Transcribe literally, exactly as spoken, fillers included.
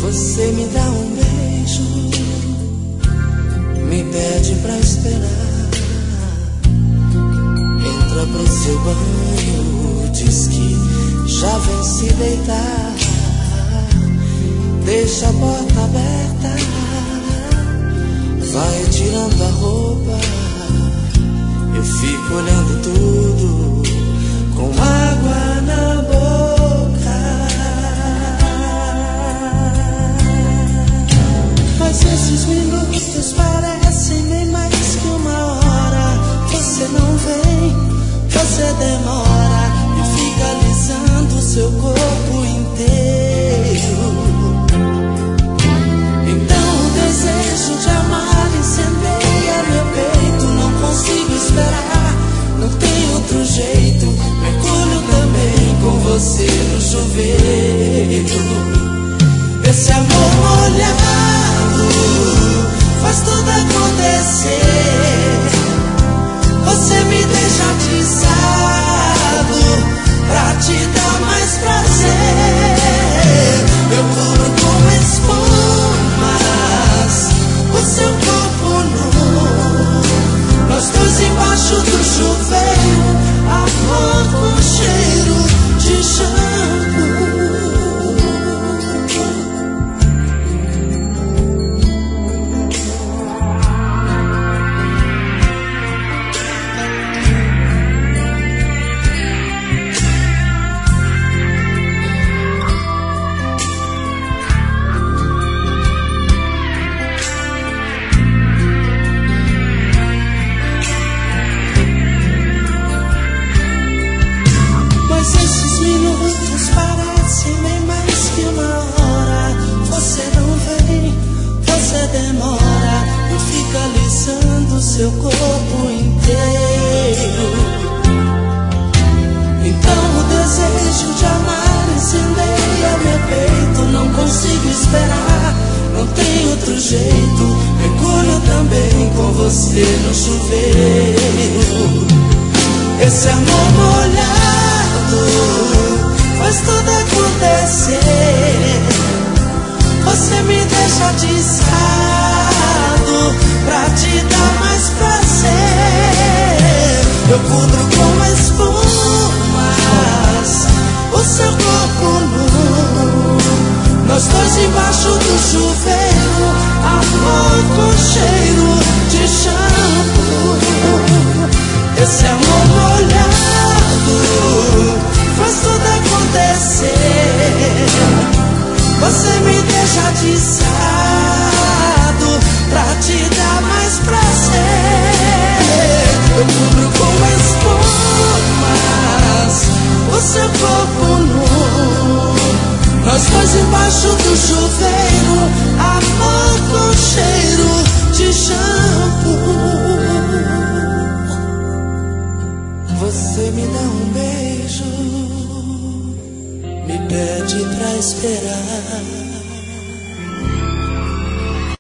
Você me dá um beijo, me pede pra esperar, entra pro seu banho, diz que já vem se deitar, deixa a porta aberta, vai tirando a roupa, eu fico olhando tudo com água na boca. Mas esses minutos parecem bem mais que uma hora. Você não vem, você demora e fica alisando seu corpo inteiro. Então o desejo de amar incendeia meu peito. Não consigo esperar, não tem outro jeito. Mergulho também com você no chuveiro. Esse amor molhado faz tudo acontecer. Você me deixa atiçado pra te dar mais prazer. Eu cubro com espumas o seu corpo nu, nós dois embaixo do chuveiro, amor com cheiro de shampoo. Seu corpo inteiro. Então o desejo de amar incendeia meu peito. Não consigo esperar, não tem outro jeito. Mergulho também com você no chuveiro. Esse amor molhado faz tudo acontecer. Você me deixa atiçado pra te dar mais prazer. Eu cubro com espumas o seu corpo nu, nós dois embaixo do chuveiro, amor com cheiro de shampoo. Esse amor molhado faz tudo acontecer. Você me deixa atiçado pra te dar mais prazer. Eu cubro com espumas o seu corpo nu, nós dois embaixo do chuveiro, amor com cheiro de shampoo. Você me dá um beijo, me pede pra esperar,